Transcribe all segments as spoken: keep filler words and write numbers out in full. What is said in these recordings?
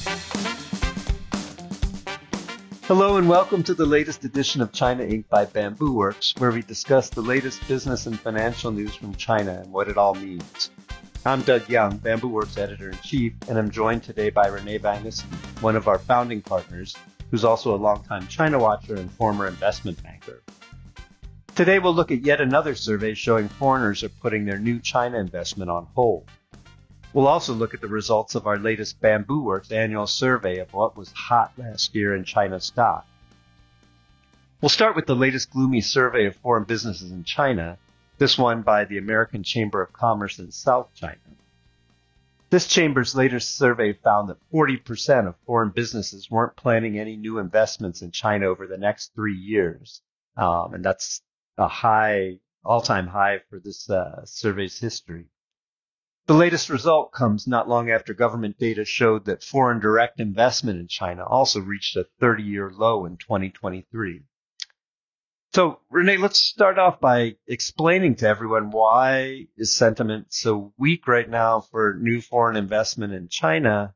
Hello and welcome to the latest edition of China Incorporated by Bamboo Works, where we discuss the latest business and financial news from China and what it all means. I'm Doug Young, Bamboo Works Editor-in-Chief, and I'm joined today by Renee Vangessen, one of our founding partners, who's also a longtime China watcher and former investment banker. Today we'll look at yet another survey showing foreigners are putting their new China investment on hold. We'll also look at the results of our latest Bamboo Works annual survey of what was hot last year in China stock. We'll start with the latest gloomy survey of foreign businesses in China, this one by the American Chamber of Commerce in South China. This chamber's latest survey found that forty percent of foreign businesses weren't planning any new investments in China over the next three years. Um, and that's a high, all-time high for this uh, survey's history. The latest result comes not long after government data showed that foreign direct investment in China also reached a thirty-year low in twenty twenty-three. So, Renee, let's start off by explaining to everyone why is sentiment so weak right now for new foreign investment in China?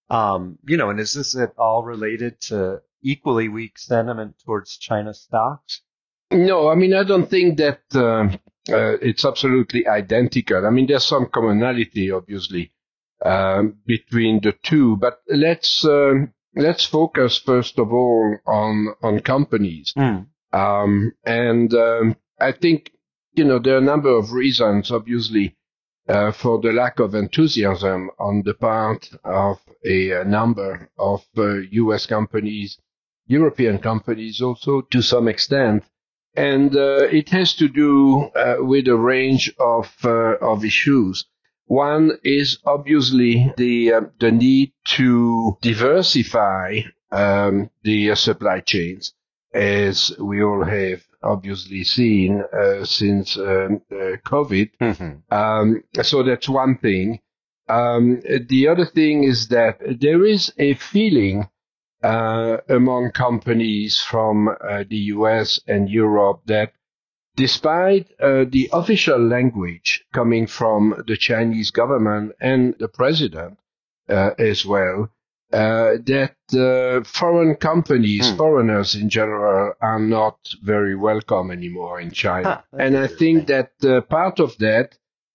Um, you know, and is this at all related to equally weak sentiment towards China stocks? No, I mean, I don't think that uh, uh, it's absolutely identical. I mean, there's some commonality, obviously, um, between the two. But let's uh, let's focus first of all on on companies. Mm. Um, and um, I think you know there are a number of reasons, obviously, uh, for the lack of enthusiasm on the part of a, a number of uh, U S companies, European companies, also to some extent. And uh, it has to do uh, with a range of uh, of issues. One is obviously the uh, the need to diversify um, the uh, supply chains, as we all have obviously seen uh, since um, uh, COVID. Mm-hmm. Um, so that's one thing. Um, the other thing is that there is a feeling Uh, among companies from uh, the U S and Europe that despite uh, the official language coming from the Chinese government and the president uh, as well, uh, that uh, foreign companies, hmm. foreigners in general, are not very welcome anymore in China. Huh, and I think that uh, part of that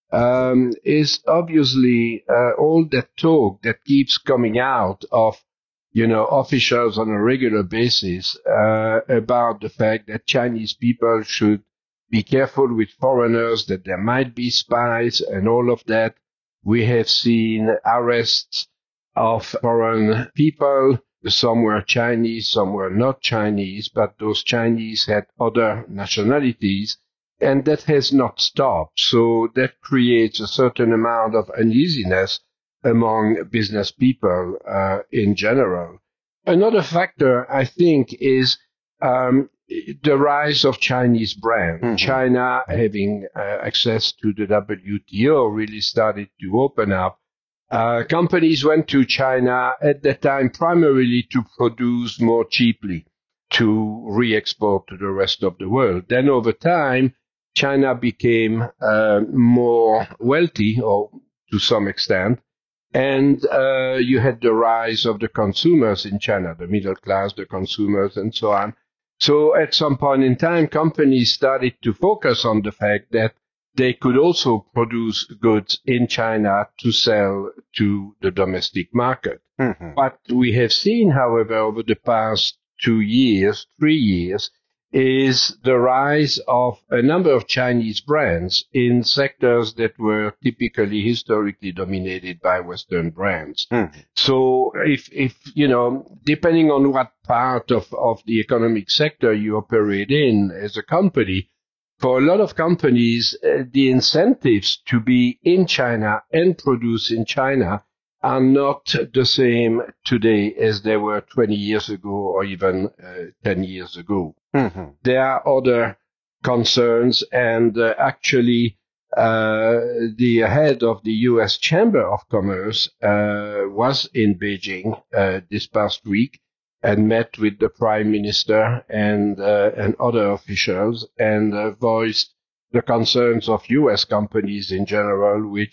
um, is obviously uh, all that talk that keeps coming out of you know, officials on a regular basis uh, about the fact that Chinese people should be careful with foreigners, that there might be spies and all of that. We have seen arrests of foreign people. Some were Chinese, some were not Chinese, but those Chinese had other nationalities, and that has not stopped. So that creates a certain amount of uneasiness among business people uh, in general. Another factor, I think, is um, the rise of Chinese brands. Mm-hmm. China, having uh, access to the W T O, really started to open up. Uh, companies went to China at that time primarily to produce more cheaply, to re-export to the rest of the world. Then over time, China became uh, more wealthy, or to some extent, and uh, you had the rise of the consumers in China, the middle class, the consumers, and so on. So at some point in time, companies started to focus on the fact that they could also produce goods in China to sell to the domestic market. Mm-hmm. What we have seen, however, over the past two years, three years, is the rise of a number of Chinese brands in sectors that were typically historically dominated by Western brands. Mm. So if, if, you know, depending on what part of, of the economic sector you operate in as a company, for a lot of companies, uh, the incentives to be in China and produce in China are not the same today as they were twenty years ago or even uh, ten years ago. Mm-hmm. There are other concerns, and uh, actually uh, the head of the U S Chamber of Commerce uh, was in Beijing uh, this past week and met with the Prime Minister and uh, and other officials and uh, voiced the concerns of U S companies in general, which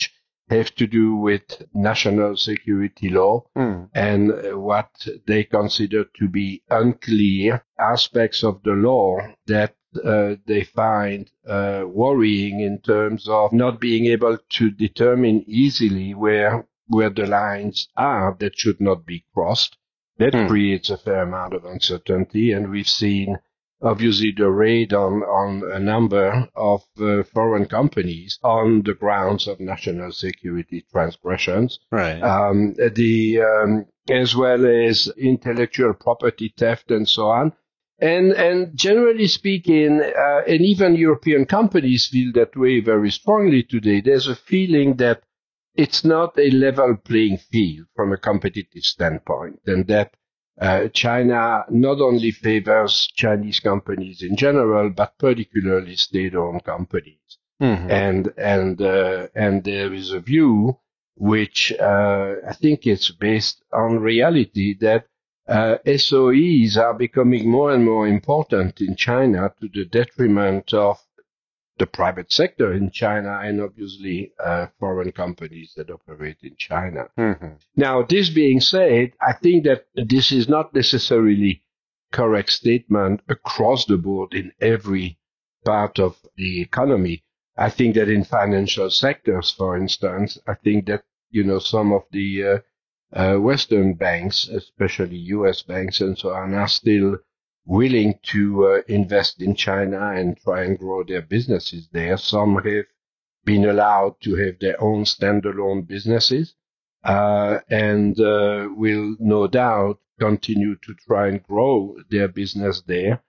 have to do with national security law mm. and what they consider to be unclear aspects of the law that uh, they find uh, worrying in terms of not being able to determine easily where where the lines are that should not be crossed. That mm. creates a fair amount of uncertainty, and we've seen obviously the raid on, on a number of uh, foreign companies on the grounds of national security transgressions. Right. Um, the, um, as well as intellectual property theft and so on. And, and generally speaking, uh, and even European companies feel that way very strongly today. There's a feeling that it's not a level playing field from a competitive standpoint, and that Uh, China not only favors Chinese companies in general, but particularly state-owned companies. Mm-hmm. And, and, uh, and there is a view which, uh, I think it's based on reality that, uh, S O Es are becoming more and more important in China to the detriment of the private sector in China and obviously uh, foreign companies that operate in China. Mm-hmm. Now, this being said, I think that this is not necessarily correct statement across the board in every part of the economy. I think that in financial sectors, for instance, I think that, you know, some of the uh, uh, Western banks, especially U S banks and so on, are still willing to uh, invest in China and try and grow their businesses there. Some have been allowed to have their own standalone businesses uh, and uh, will no doubt continue to try and grow their business there.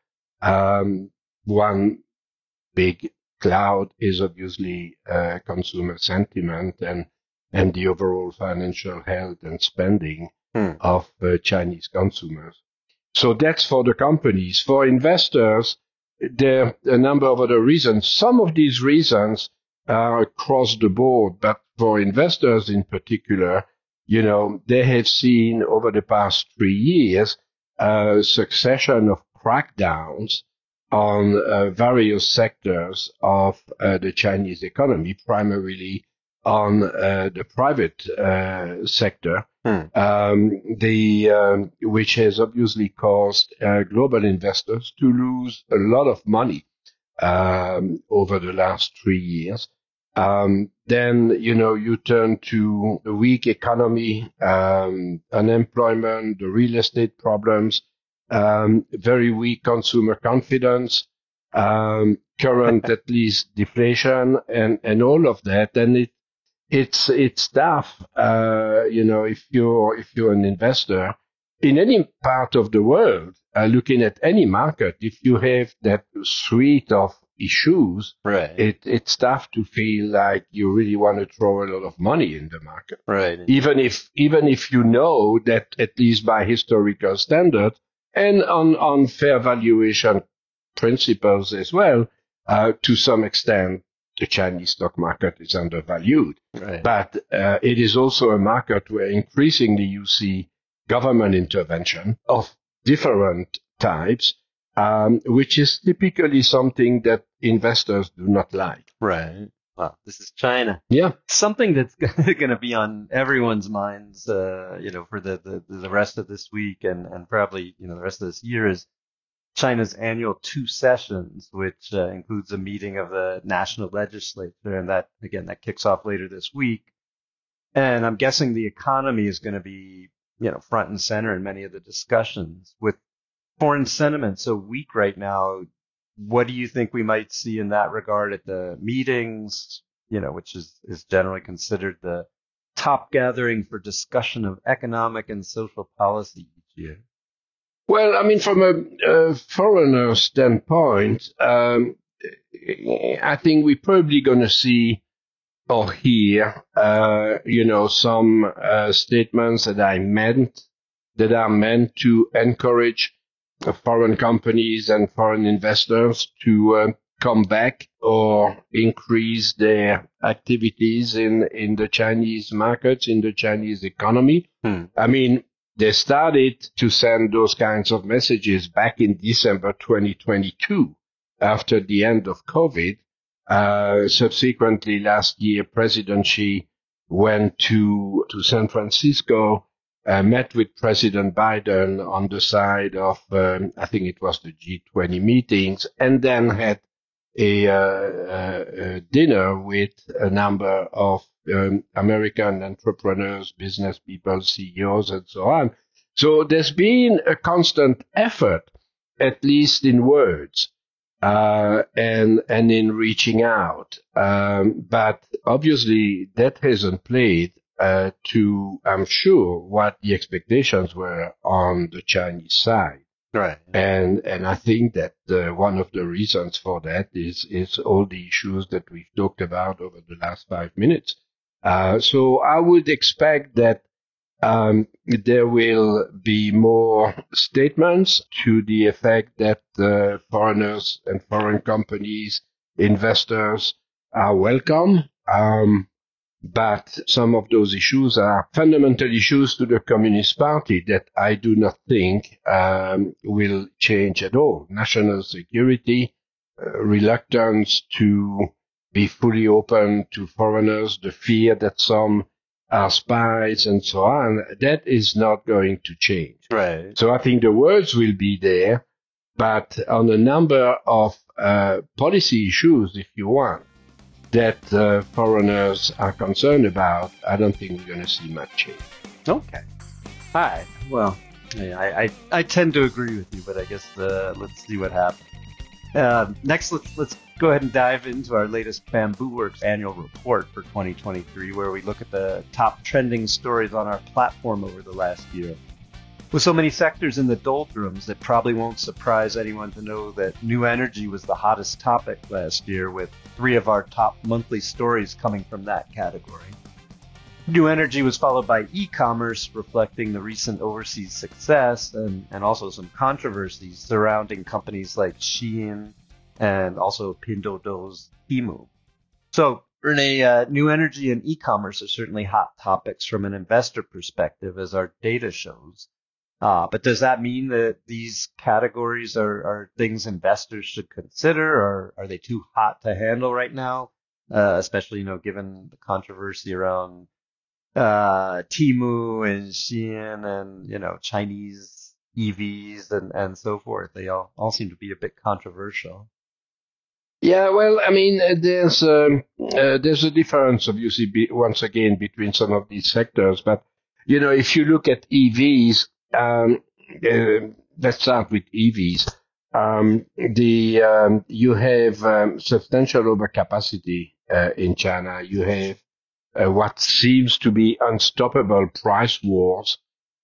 Um, one big cloud is obviously uh, consumer sentiment and, and the overall financial health and spending hmm. of uh, Chinese consumers. So that's for the companies. For investors, there are a number of other reasons. Some of these reasons are across the board, but for investors in particular, you know, they have seen over the past three years a succession of crackdowns on uh, various sectors of uh, the Chinese economy, primarily on uh, the private uh, sector. Hmm. Um, the um, which has obviously caused uh, global investors to lose a lot of money um, over the last three years. Um, then you know you turn to the weak economy, um, unemployment, the real estate problems, um, very weak consumer confidence, um, current at least deflation, and and all of that, and it. It's it's tough, uh, you know, if you're if you're an investor in any part of the world, uh, looking at any market, if you have that suite of issues, right. it it's tough to feel like you really want to throw a lot of money in the market, right? Even if even if you know that at least by historical standards and on on fair valuation principles as well, uh, to some extent. The Chinese stock market is undervalued, right. but uh, it is also a market where increasingly you see government intervention of different types, um, which is typically something that investors do not like. Right. Wow. This is China. Yeah. Something that's going to be on everyone's minds, uh, you know, for the, the, the rest of this week and, and probably, you know, the rest of this year is China's annual two sessions, which uh, includes a meeting of the national legislature. And that, again, that kicks off later this week. And I'm guessing the economy is going to be, you know, front and center in many of the discussions. With foreign sentiment so weak right now, what do you think we might see in that regard at the meetings, you know, which is, is generally considered the top gathering for discussion of economic and social policy each year? Well, I mean, from a, a foreigner standpoint, um, I think we're probably going to see or hear, uh, you know, some uh, statements that I meant that are meant to encourage uh, foreign companies and foreign investors to uh, come back or increase their activities in in the Chinese markets, in the Chinese economy. Hmm. I mean. They started to send those kinds of messages back in December twenty twenty-two, after the end of COVID. Uh, subsequently, last year, President Xi went to, to San Francisco, uh, met with President Biden on the side of, um, I think it was the G twenty meetings, and then had a, uh, a dinner with a number of um, American entrepreneurs, business people, C E Os, and so on. So there's been a constant effort, at least in words, uh, and and in reaching out. Um, but obviously that hasn't played uh, to, I'm sure, what the expectations were on the Chinese side. Right. And and I think that uh, one of the reasons for that is is all the issues that we've talked about over the last five minutes. Uh, so I would expect that um, there will be more statements to the effect that uh, foreigners and foreign companies, investors are welcome. Um, But some of those issues are fundamental issues to the Communist Party that I do not think um, will change at all. National security, uh, reluctance to be fully open to foreigners, the fear that some are spies and so on, that is not going to change. Right. So I think the words will be there, but on a number of uh, policy issues, if you want, that uh, foreigners are concerned about, I don't think we're going to see much change. Okay. All right. Well, yeah, I, I, I tend to agree with you, but I guess uh, let's see what happens. Uh, next, let's let's go ahead and dive into our latest Bamboo Works annual report for twenty twenty-three, where we look at the top trending stories on our platform over the last year. With so many sectors in the doldrums, it probably won't surprise anyone to know that new energy was the hottest topic last year, with three of our top monthly stories coming from that category. New energy was followed by e-commerce, reflecting the recent overseas success and, and also some controversies surrounding companies like Shein and also Pinduoduo's Temu. So, Renee, uh, new energy and e-commerce are certainly hot topics from an investor perspective, as our data shows. Uh, but does that mean that these categories are, are things investors should consider, or are they too hot to handle right now? Uh, especially, you know, given the controversy around uh, Temu and Shein and, you know, Chinese E Vs and, and so forth. They all, all seem to be a bit controversial. Yeah, well, I mean, uh, there's um, uh, there's a difference, obviously, be, once again, between some of these sectors. But, you know, if you look at E Vs, Um, uh, let's start with E Vs. Um, the um, you have um, substantial overcapacity uh, in China. You have uh, what seems to be unstoppable price wars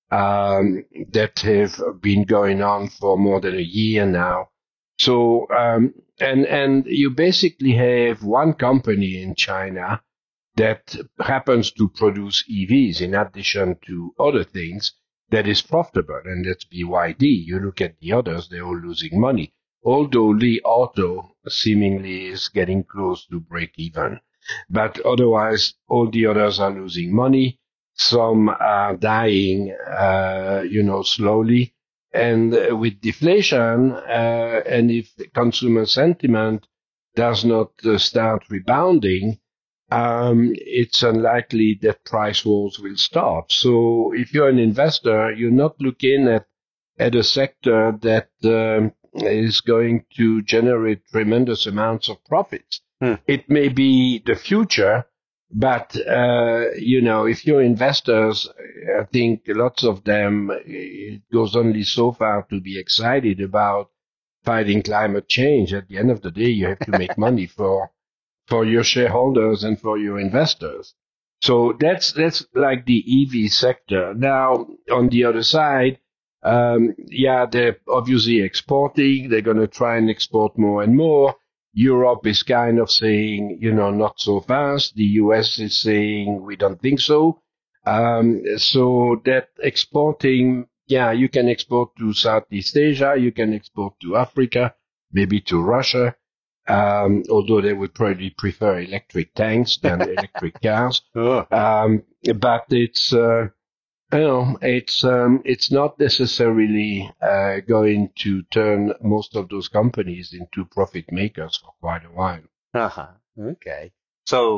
um, that have been going on for more than a year now. So um, and and you basically have one company in China that happens to produce E Vs in addition to other things, that is profitable, and that's B Y D. You look at the others, they're all losing money. Although Li Auto seemingly is getting close to break even. But otherwise, all the others are losing money. Some are dying, uh, you know, slowly. And uh, with deflation, uh, and if consumer sentiment does not uh, start rebounding, Um, it's unlikely that price wars will stop. So if you're an investor, you're not looking at, at a sector that um, is going to generate tremendous amounts of profits. Hmm. It may be the future, but, uh, you know, if you're investors, I think lots of them, it goes only so far to be excited about fighting climate change. At the end of the day, you have to make money for for your shareholders and for your investors. So that's that's like the E V sector. Now, on the other side, um, yeah, they're obviously exporting. They're going to try and export more and more. Europe is kind of saying, you know, not so fast. The U S is saying, we don't think so. Um, so that exporting, yeah, you can export to Southeast Asia. You can export to Africa, maybe to Russia. Um, although they would probably prefer electric tanks than electric cars. Oh. Um, but it's, uh, you know, it's, um, it's not necessarily, uh, going to turn most of those companies into profit makers for quite a while. Uh-huh. Okay. So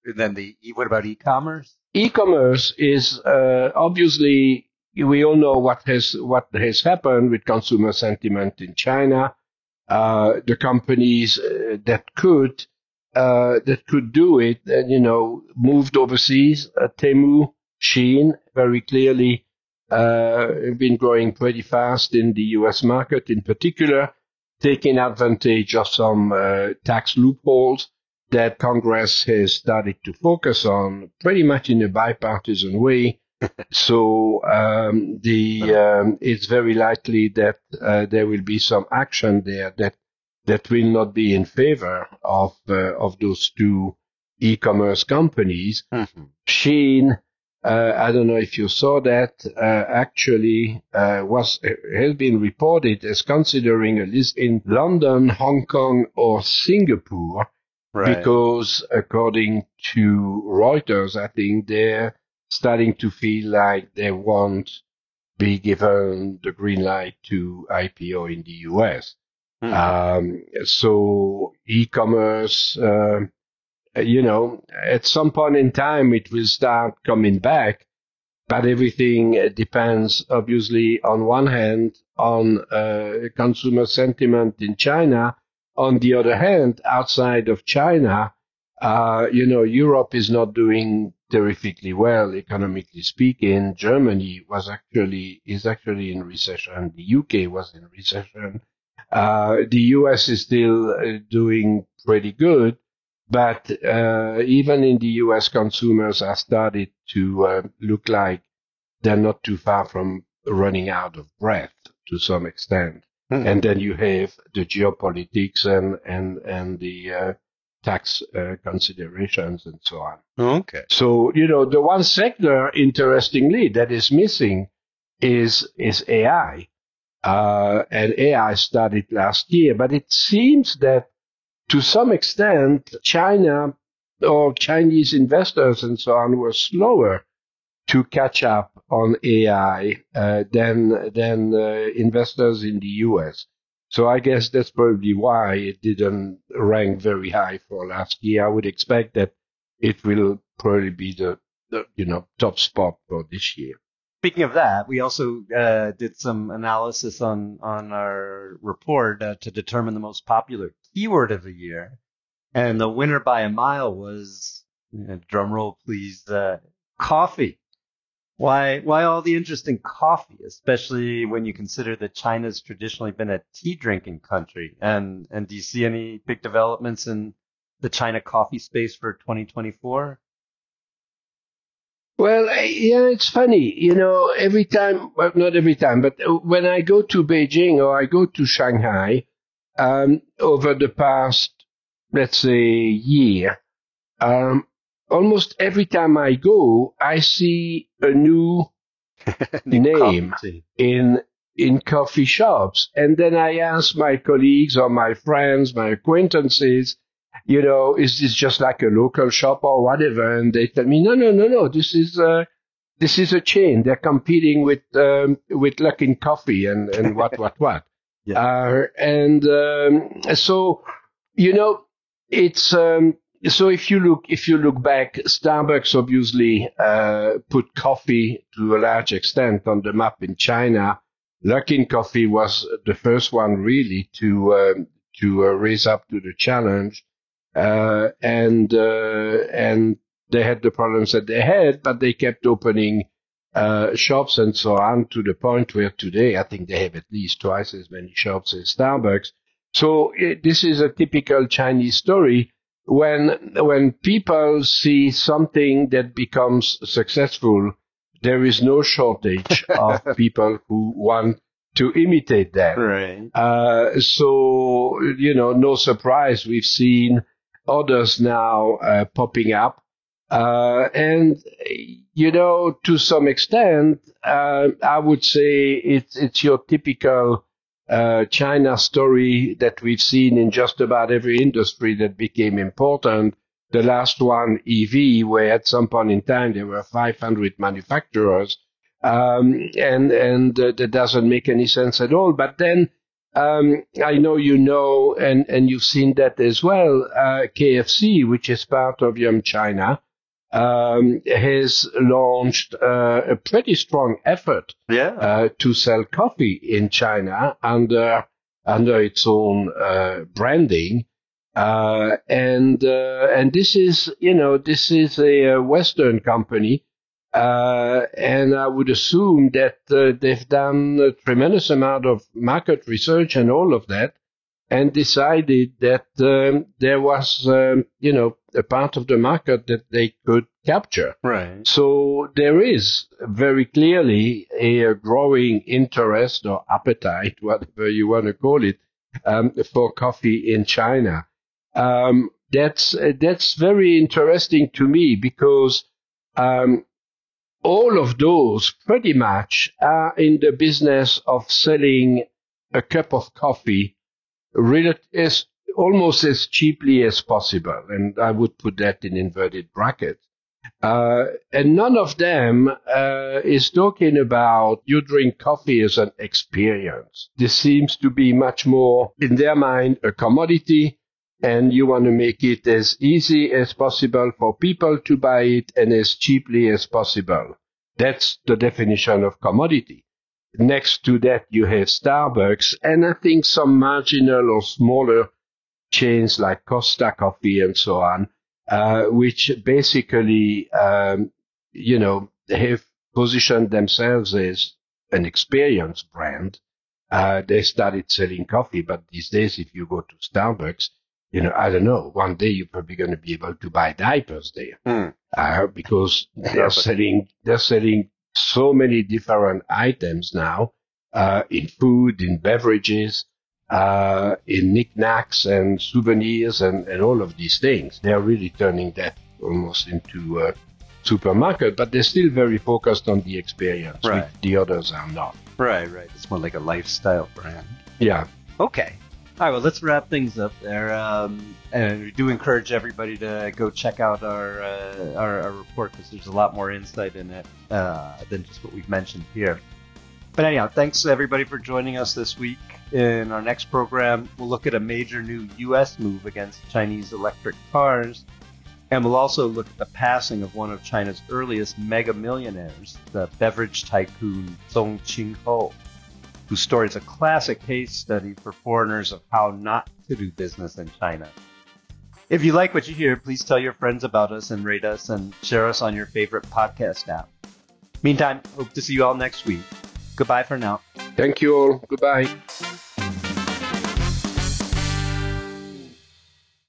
then the what about e-commerce? E-commerce is uh, obviously, we all know what has what has happened with consumer sentiment in China. Uh, the companies uh, that could uh, that could do it, uh, you know, moved overseas. Uh, Temu, Shein, very clearly uh, have been growing pretty fast in the U S market, in particular, taking advantage of some uh, tax loopholes that Congress has started to focus on, pretty much in a bipartisan way. So um, the um, it's very likely that uh, there will be some action there that that will not be in favor of uh, of those two e-commerce companies. Mm-hmm. Shein, uh, I don't know if you saw that, uh, actually uh, was has been reported as considering a list in London, Hong Kong, or Singapore, Right. because according to Reuters, I think they're starting to feel like they won't be given the green light to I P O in the U S. Mm-hmm. Um, so e-commerce, uh, you know, at some point in time it will start coming back, but everything depends, obviously, on one hand, on uh, consumer sentiment in China. On the other hand, outside of China, uh, you know, Europe is not doing terrifically well, economically speaking. Germany was actually, is actually in recession. The U K was in recession. Uh, the U S is still uh, doing pretty good, but uh, even in the U S, consumers are started to uh, look like they're not too far from running out of breath to some extent. Mm-hmm. And then you have the geopolitics and, and, and the uh, tax uh, considerations and so on. Okay. So, you know, the one sector, interestingly, that is missing is, is A I. Uh, and A I started last year, but it seems that to some extent, China or Chinese investors and so on were slower to catch up on A I uh, than than uh, investors in the U S. So I guess that's probably why it didn't rank very high for last year. I would expect that it will probably be the, the you know top spot for this year. Speaking of that, we also uh, did some analysis on on our report uh, to determine the most popular keyword of the year, and the winner by a mile was, uh, drum roll please, uh, coffee. Why why all the interest in coffee, especially when you consider that China's traditionally been a tea drinking country? And and do you see any big developments in the China coffee space for twenty twenty-four? Well, yeah, it's funny. You know, every time, well, not every time, but when I go to Beijing or I go to Shanghai, um, over the past, let's say, year, um, almost every time I go, I see a new, New name coffee. in in coffee shops. And then I ask my colleagues or my friends, my acquaintances, you know, is this just like a local shop or whatever? And they tell me, no, no, no, no, this is uh, this is a chain. They're competing with um, with Luckin Coffee and, and what, what, what. Yeah. Uh, and um, so, you know, it's um, so if you look if you look back, Starbucks obviously uh, put coffee to a large extent on the map in China. Luckin Coffee was the first one really to um, to uh, raise up to the challenge. Uh, and, uh, and they had the problems that they had, but they kept opening, uh, shops and so on to the point where today I think they have at least twice as many shops as Starbucks. So it, this is a typical Chinese story. When, when people see something that becomes successful, there is no shortage of people who want to imitate that. Right. Uh, so, you know, no surprise, we've seen others now uh, popping up. Uh, and, you know, to some extent, uh, I would say it's, it's your typical uh, China story that we've seen in just about every industry that became important. The last one, E V, where at some point in time there were five hundred manufacturers. Um, and and uh, that doesn't make any sense at all. But then Um, I know you know, and, and you've seen that as well. Uh, K F C, which is part of Yum China, um, has launched uh, a pretty strong effort yeah. uh, to sell coffee in China under under its own uh, branding. Uh, and uh, and this is, you know, this is a, a Western company. Uh, and I would assume that uh, they've done a tremendous amount of market research and all of that, and decided that um, there was, um, you know, a part of the market that they could capture. Right. So there is very clearly a, a growing interest or appetite, whatever you want to call it, um, for coffee in China. Um, that's uh, that's very interesting to me because um, all of those pretty much are in the business of selling a cup of coffee as, almost as cheaply as possible. And I would put that in inverted brackets. Uh, and none of them uh, is talking about you drink coffee as an experience. This seems to be much more, in their mind, a commodity. And you want to make it as easy as possible for people to buy it and as cheaply as possible. That's the definition of commodity. Next to that, you have Starbucks, and I think some marginal or smaller chains like Costa Coffee and so on, uh, which basically, um, you know, have positioned themselves as an experience brand. Uh, they started selling coffee, but these days, if you go to Starbucks, you know, I don't know, one day you're probably going to be able to buy diapers there. Mm. Uh, because they're selling, they're selling so many different items now, uh, in food, in beverages, uh, in knickknacks and souvenirs and, and all of these things. They're really turning that almost into a supermarket, but they're still very focused on the experience, right. which the others are not. Right, right. It's more like a lifestyle brand. Yeah. Okay. All right, well, let's wrap things up there. Um, and we do encourage everybody to go check out our uh, our, our report because there's a lot more insight in it uh, than just what we've mentioned here. But anyhow, thanks to everybody for joining us this week. In our next program, we'll look at a major new U S move against Chinese electric cars. And we'll also look at the passing of one of China's earliest mega millionaires, the beverage tycoon Song Qing-ho, whose story is a classic case study for foreigners of how not to do business in China. If you like what you hear, please tell your friends about us and rate us and share us on your favorite podcast app. Meantime, hope to see you all next week. Goodbye for now. Thank you all. Goodbye.